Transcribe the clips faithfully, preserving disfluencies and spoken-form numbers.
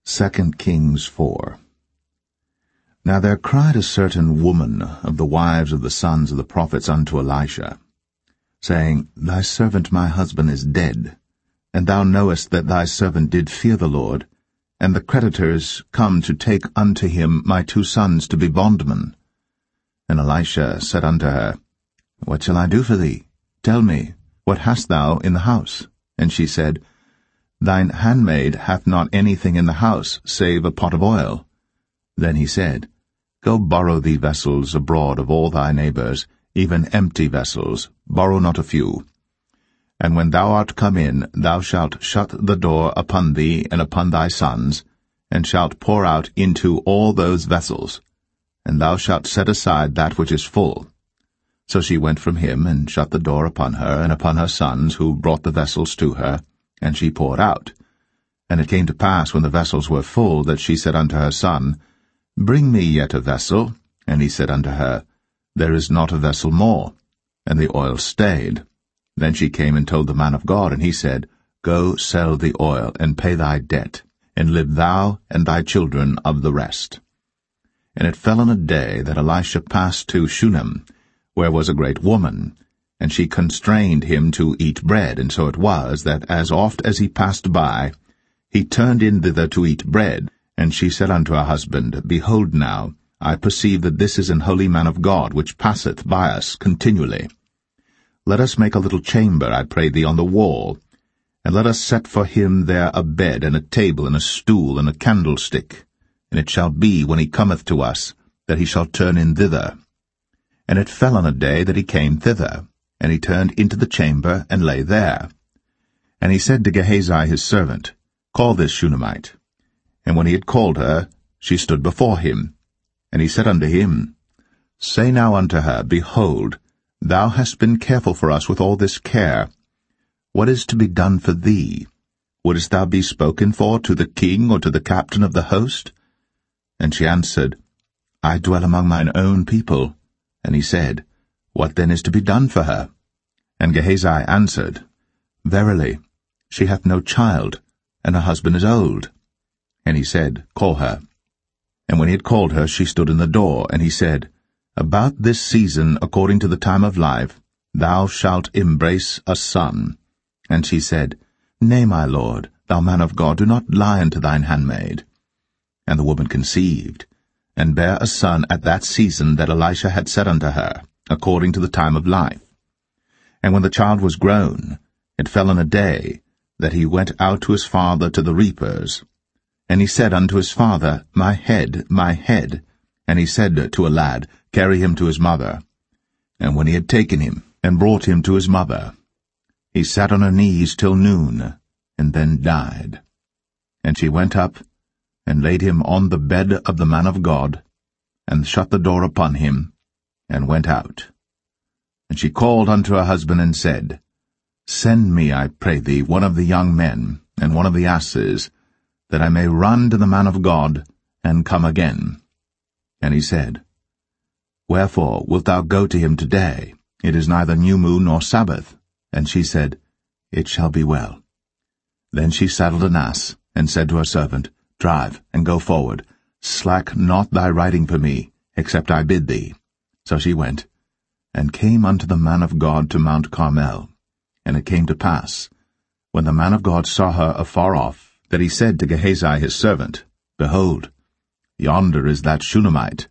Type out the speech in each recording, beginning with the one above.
Second Kings four. Now there cried a certain woman of the wives of the sons of the prophets unto Elisha, saying, Thy servant my husband is dead, and thou knowest that thy servant did fear the Lord, and the creditors come to take unto him my two sons to be bondmen. And Elisha said unto her, What shall I do for thee? Tell me, what hast thou in the house? And she said, Thine handmaid hath not anything in the house, save a pot of oil. Then he said, Go borrow thee vessels abroad of all thy neighbors, even empty vessels, borrow not a few. And when thou art come in, thou shalt shut the door upon thee and upon thy sons, and shalt pour out into all those vessels, and thou shalt set aside that which is full. So she went from him, and shut the door upon her and upon her sons, who brought the vessels to her, and she poured out. And it came to pass, when the vessels were full, that she said unto her son, Bring me yet a vessel. And he said unto her, There is not a vessel more. And the oil stayed. Then she came and told the man of God, and he said, Go sell the oil, and pay thy debt, and live thou and thy children of the rest. And it fell on a day that Elisha passed to Shunem, where was a great woman, and she constrained him to eat bread. And so it was, that as oft as he passed by, he turned in thither to eat bread. And she said unto her husband, Behold now, I perceive that this is an holy man of God, which passeth by us continually. Let us make a little chamber, I pray thee, on the wall, and let us set for him there a bed, and a table, and a stool, and a candlestick. And it shall be, when he cometh to us, that he shall turn in thither. And it fell on a day that he came thither, and he turned into the chamber, and lay there. And he said to Gehazi his servant, Call this Shunammite. And when he had called her, she stood before him. And he said unto him, Say now unto her, Behold, thou hast been careful for us with all this care. What is to be done for thee? Wouldest thou be spoken for to the king or to the captain of the host? And she answered, I dwell among mine own people. And he said, What then is to be done for her? And Gehazi answered, Verily, she hath no child, and her husband is old. And he said, Call her. And when he had called her, she stood in the door. And he said, About this season, according to the time of life, thou shalt embrace a son. And she said, Nay, my lord, thou man of God, do not lie unto thine handmaid. And the woman conceived, and bare a son at that season that Elisha had said unto her, according to the time of life. And when the child was grown, it fell on a day that he went out to his father to the reapers. And he said unto his father, My head, my head. And he said to a lad, Carry him to his mother. And when he had taken him, and brought him to his mother, he sat on her knees till noon, and then died. And she went up, and laid him on the bed of the man of God, and shut the door upon him, and went out. And she called unto her husband, and said, Send me, I pray thee, one of the young men, and one of the asses, that I may run to the man of God, and come again. And he said, Wherefore wilt thou go to him today? It is neither new moon nor Sabbath. And she said, It shall be well. Then she saddled an ass, and said to her servant, Drive, and go forward. Slack not thy riding for me, except I bid thee. So she went, and came unto the man of God to Mount Carmel. And it came to pass, when the man of God saw her afar off, that he said to Gehazi his servant, Behold, yonder is that Shunammite.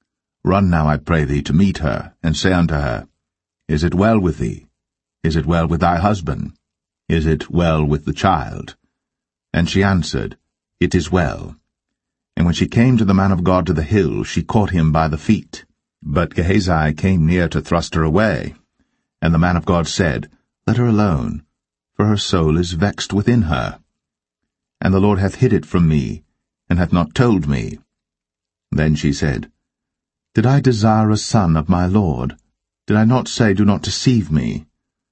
Run now, I pray thee, to meet her, and say unto her, Is it well with thee? Is it well with thy husband? Is it well with the child? And she answered, It is well. And when she came to the man of God to the hill, she caught him by the feet. But Gehazi came near to thrust her away. And the man of God said, Let her alone, for her soul is vexed within her. And the Lord hath hid it from me, and hath not told me. Then she said, Did I desire a son of my Lord? Did I not say, Do not deceive me?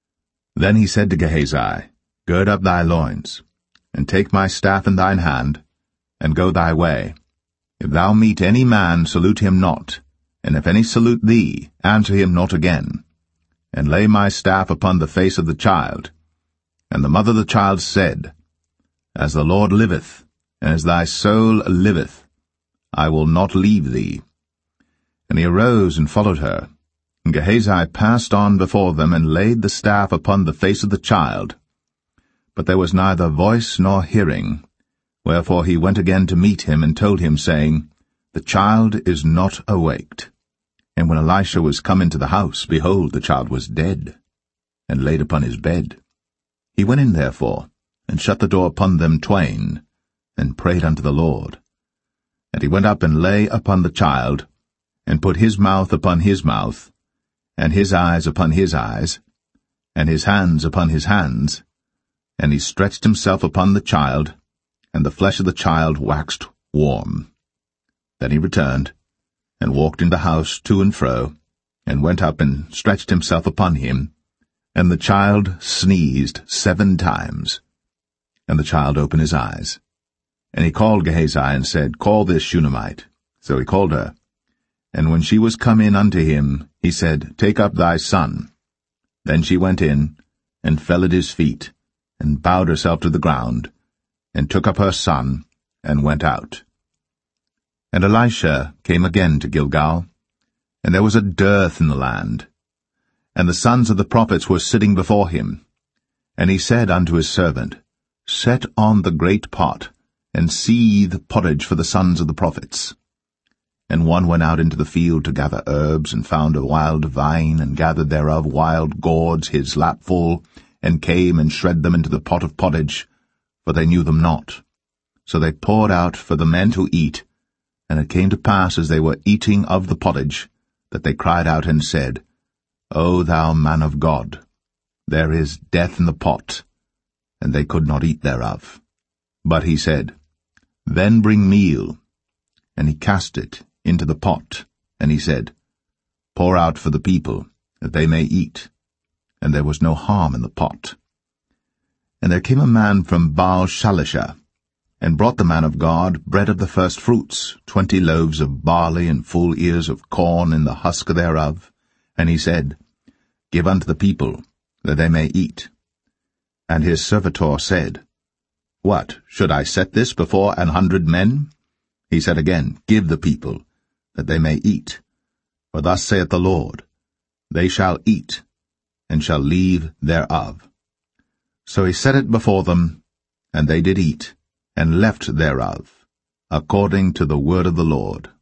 Then he said to Gehazi, Gird up thy loins, and take my staff in thine hand, and go thy way. If thou meet any man, salute him not, and if any salute thee, answer him not again. And lay my staff upon the face of the child. And the mother of the child said, As the Lord liveth, and as thy soul liveth, I will not leave thee. And he arose and followed her. And Gehazi passed on before them, and laid the staff upon the face of the child. But there was neither voice nor hearing. Wherefore he went again to meet him, and told him, saying, The child is not awaked. And when Elisha was come into the house, behold, the child was dead, and laid upon his bed. He went in therefore, and shut the door upon them twain, and prayed unto the Lord. And he went up and lay upon the child, and put his mouth upon his mouth, and his eyes upon his eyes, and his hands upon his hands, and he stretched himself upon the child, and the flesh of the child waxed warm. Then he returned, and walked in the house to and fro, and went up and stretched himself upon him, and the child sneezed seven times. And the child opened his eyes. And he called Gehazi, and said, Call this Shunammite. So he called her. And when she was come in unto him, he said, Take up thy son. Then she went in, and fell at his feet, and bowed herself to the ground, and took up her son, and went out. And Elisha came again to Gilgal, and there was a dearth in the land. And the sons of the prophets were sitting before him. And he said unto his servant, Set on the great pot, and seethe pottage for the sons of the prophets. And one went out into the field to gather herbs, and found a wild vine, and gathered thereof wild gourds his lapful, and came and shred them into the pot of pottage, for they knew them not. So they poured out for the men to eat. And it came to pass, as they were eating of the pottage, that they cried out and said, O thou man of God, there is death in the pot. And they could not eat thereof. But he said, Then bring meal. And he cast it into the pot, and he said, Pour out for the people, that they may eat. And there was no harm in the pot. And there came a man from Baal-Shalisha, and brought the man of God bread of the first fruits, twenty loaves of barley, and full ears of corn in the husk thereof. And he said, Give unto the people, that they may eat. And his servitor said, What, should I set this before an hundred men? He said again, Give the people, that they may eat. For thus saith the Lord, They shall eat, and shall leave thereof. So he set it before them, and they did eat, and left thereof, according to the word of the Lord.